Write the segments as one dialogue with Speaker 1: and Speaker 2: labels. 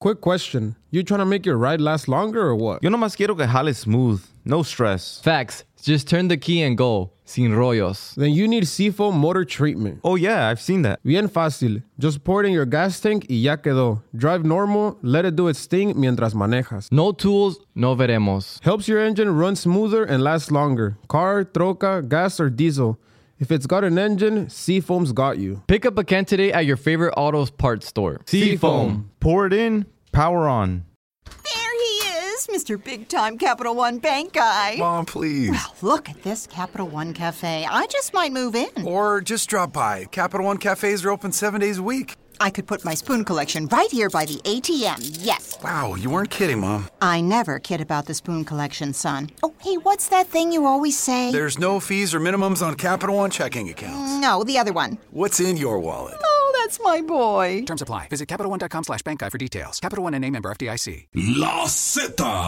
Speaker 1: Quick question. You trying to make your ride last longer or what?
Speaker 2: Yo nomás quiero que jale smooth. No stress.
Speaker 3: Facts. Just turn the key and go. Sin rollos.
Speaker 1: Then you need Seafoam Motor Treatment.
Speaker 2: Oh yeah, I've seen that.
Speaker 1: Bien fácil. Just pour it in your gas tank y ya quedó. Drive normal, let it do its thing mientras manejas.
Speaker 3: No tools, no veremos.
Speaker 1: Helps your engine run smoother and last longer. Car, troca, gas, or diesel. If it's got an engine, Seafoam's got you.
Speaker 3: Pick up a can today at your favorite auto parts store.
Speaker 2: Seafoam. Pour it in, power on.
Speaker 4: There he is, Mr. Big Time Capital One Bank guy.
Speaker 5: Mom, please.
Speaker 4: Well, look at this Capital One Cafe. I just might move in.
Speaker 5: Or just drop by. Capital One cafes are open 7 days a week.
Speaker 4: I could put my spoon collection right here by the ATM, yes.
Speaker 5: Wow, you weren't kidding, Mom.
Speaker 4: I never kid about the spoon collection, son. Oh, hey, what's that thing you always say?
Speaker 5: There's no fees or minimums on Capital One checking accounts.
Speaker 4: No, the other one.
Speaker 5: What's in your wallet?
Speaker 4: Oh, that's my boy.
Speaker 6: Terms apply. Visit CapitalOne.com/bankguy for details. Capital One NA, member FDIC.
Speaker 7: La Z.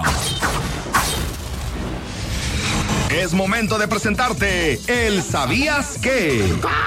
Speaker 7: Es momento de presentarte el ¿Sabías qué?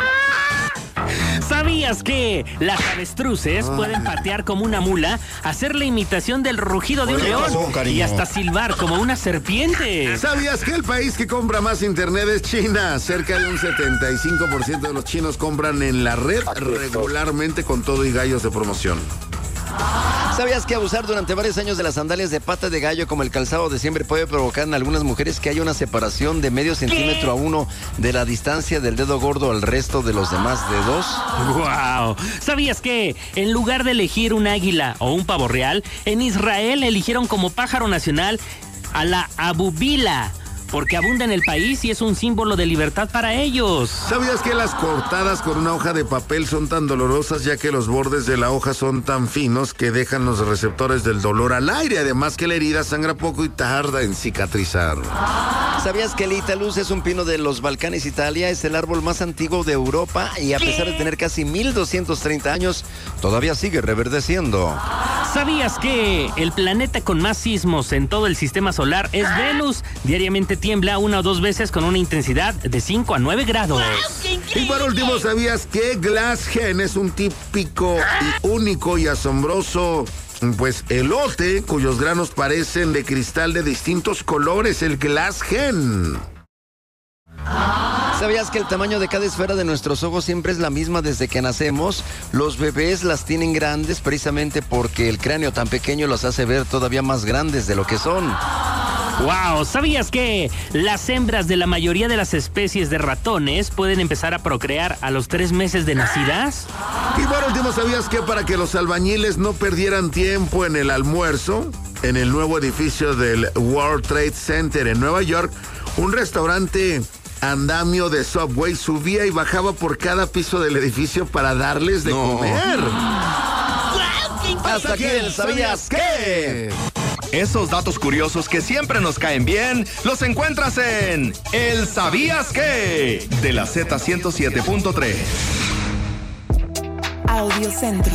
Speaker 8: ¿Sabías que las avestruces pueden patear como una mula, hacer la imitación del rugido de un león y hasta silbar como una serpiente?
Speaker 9: ¿Sabías que el país que compra más internet es China? Cerca de un 75% de los chinos compran en la red regularmente con todo y gallos de promoción.
Speaker 10: ¿Sabías que abusar durante varios años de las sandalias de pata de gallo como el calzado de siempre puede provocar en algunas mujeres que haya una separación de medio centímetro a uno de la distancia del dedo gordo al resto de los demás dedos?
Speaker 8: ¡Wow! ¿Sabías que en lugar de elegir un águila o un pavo real, en Israel eligieron como pájaro nacional a la abubila? Porque abunda en el país y es un símbolo de libertad para ellos.
Speaker 9: ¿Sabías que las cortadas con una hoja de papel son tan dolorosas ya que los bordes de la hoja son tan finos que dejan los receptores del dolor al aire? Además que la herida sangra poco y tarda en cicatrizar.
Speaker 10: ¿Sabías que el Italus es un pino de los Balcanes, Italia? Es el árbol más antiguo de Europa y a pesar de tener casi 1230 años, todavía sigue reverdeciendo.
Speaker 8: ¿Sabías que el planeta con más sismos en todo el sistema solar es Venus? Diariamente tiembla 1 o 2 veces con una intensidad de 5 a 9 grados.
Speaker 9: Y por último, ¿sabías que Glass Hen es un típico y único y asombroso pues elote cuyos granos parecen de cristal de distintos colores, el Glass Hen?
Speaker 10: ¿Sabías que el tamaño de cada esfera de nuestros ojos siempre es la misma desde que nacemos? Los bebés las tienen grandes precisamente porque el cráneo tan pequeño los hace ver todavía más grandes de lo que son.
Speaker 8: ¡Wow! ¿Sabías que las hembras de la mayoría de las especies de ratones pueden empezar a procrear a los 3 meses de nacidas?
Speaker 9: Y por último, ¿sabías que para que los albañiles no perdieran tiempo en el almuerzo, en el nuevo edificio del World Trade Center en Nueva York, un restaurante andamio de Subway subía y bajaba por cada piso del edificio para darles de comer?
Speaker 10: Hasta aquí el ¿Sabías qué?
Speaker 7: Esos datos curiosos que siempre nos caen bien, los encuentras en El ¿Sabías qué? De la Z107.3.
Speaker 11: Audio Centro.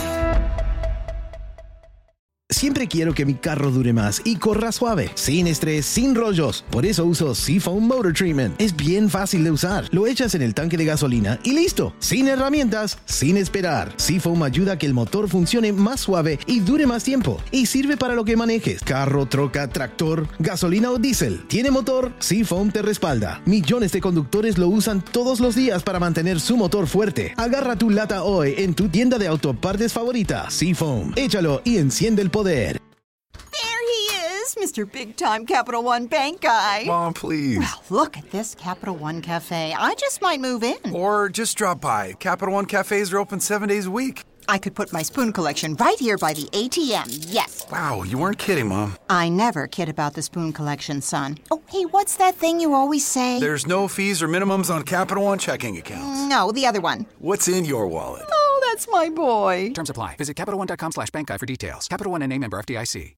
Speaker 12: Siempre quiero que mi carro dure más y corra suave, sin estrés, sin rollos. Por eso uso Seafoam Motor Treatment. Es bien fácil de usar. Lo echas en el tanque de gasolina y listo. Sin herramientas, sin esperar. Seafoam ayuda a que el motor funcione más suave y dure más tiempo. Y sirve para lo que manejes. Carro, troca, tractor, gasolina o diésel. ¿Tiene motor? Seafoam te respalda. Millones de conductores lo usan todos los días para mantener su motor fuerte. Agarra tu lata hoy en tu tienda de autopartes favorita. Seafoam. Échalo y enciende el poder.
Speaker 4: There he is, Mr. Big Time Capital One Bank guy.
Speaker 5: Mom, please.
Speaker 4: Well, look at this Capital One Cafe. I just might move in.
Speaker 5: Or just drop by. Capital One cafes are open 7 days a week.
Speaker 4: I could put my spoon collection right here by the ATM, yes.
Speaker 5: Wow, you weren't kidding, Mom.
Speaker 4: I never kid about the spoon collection, son. Oh, hey, what's that thing you always say?
Speaker 5: There's no fees or minimums on Capital One checking accounts.
Speaker 4: No, the other one.
Speaker 5: What's in your wallet?
Speaker 4: Oh, that's my boy.
Speaker 6: Terms apply. Visit CapitalOne.com/bankguy for details. Capital One NA, member FDIC.